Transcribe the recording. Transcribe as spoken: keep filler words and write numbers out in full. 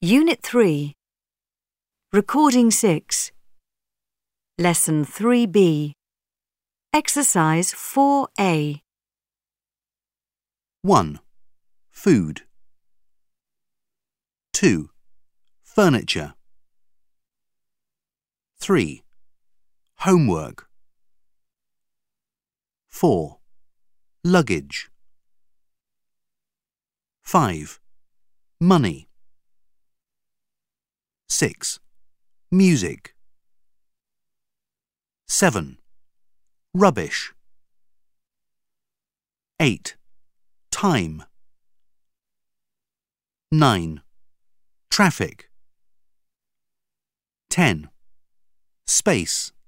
Unit three. Recording six. Lesson three B. Exercise four A. one. Food. two. Furniture. three. Homework. four. Luggage. five. Money. six. Music. seven. Rubbish. eight. Time. nine. Traffic. ten. Space.